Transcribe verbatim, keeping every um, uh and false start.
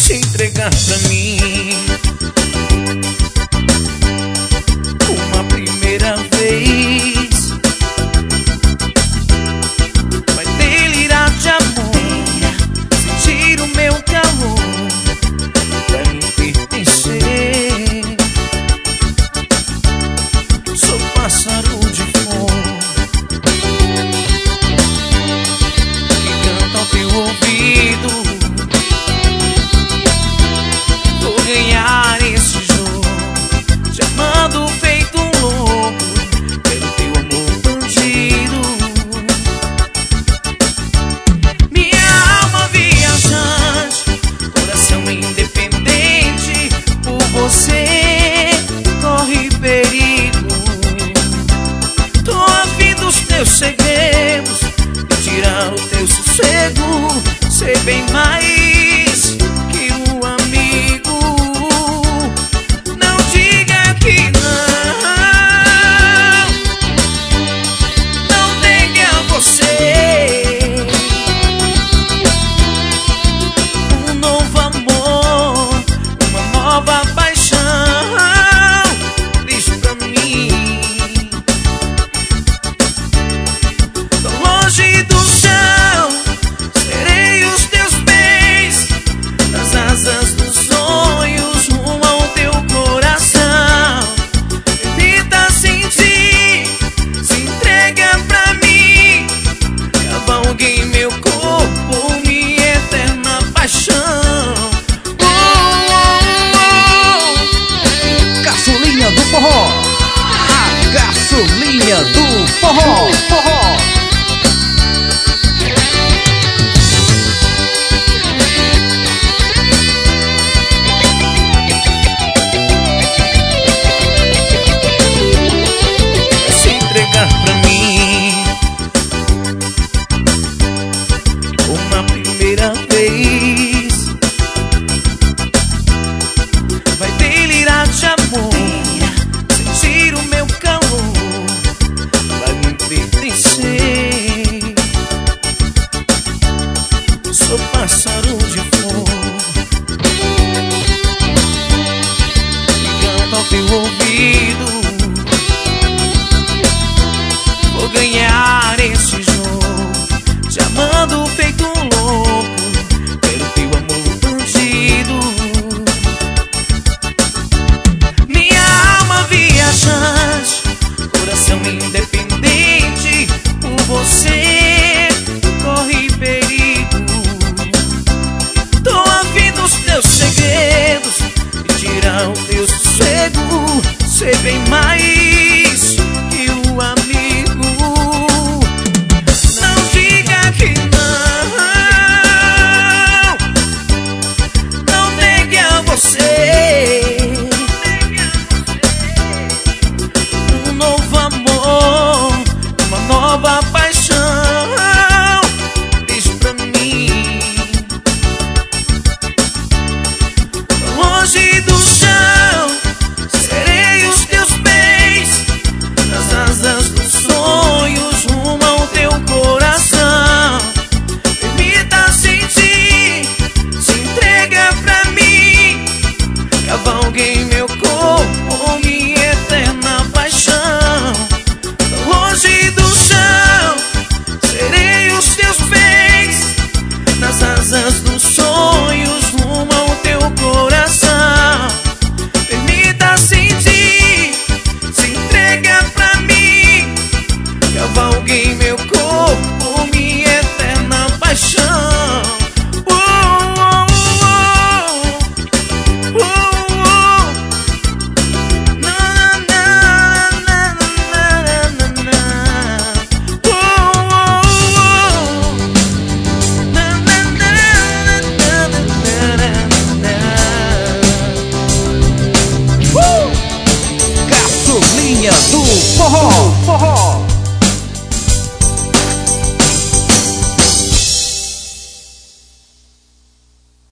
se entregar pra mim. Uma primeira vez, vai delirar de amor, sentir o meu calor, vai me pertencer. Sou pássaro de fogo que canta ao teu ouvido. Vou ganhar esse jogo, te amando feito um louco, pelo teu amor bandido. Minha alma viajante, coração independente, por você corre perigo. Tô a fim dos teus segredos e tirar o teu sossego. Sei bem mais que um amigo. Não diga que não, não negue a você um novo amor, uma nova paixão. Diz pra mim, tão longe do chão, serei os teus pés, nas asas dos sonhos, rumo ao teu coração. Tenta sentir, se entrega pra mim, cavalgue em meu corpo, minha eterna paixão. Oh, oh, oh. Caçulinha do forró, a caçulinha do forró, forró. Vai se entregar pra mim. Uma primeira vez, vai delirar de amor, sentir o meu calor, vai me pertencer. Sou pássaro de fogo que canta ao teu ouvido.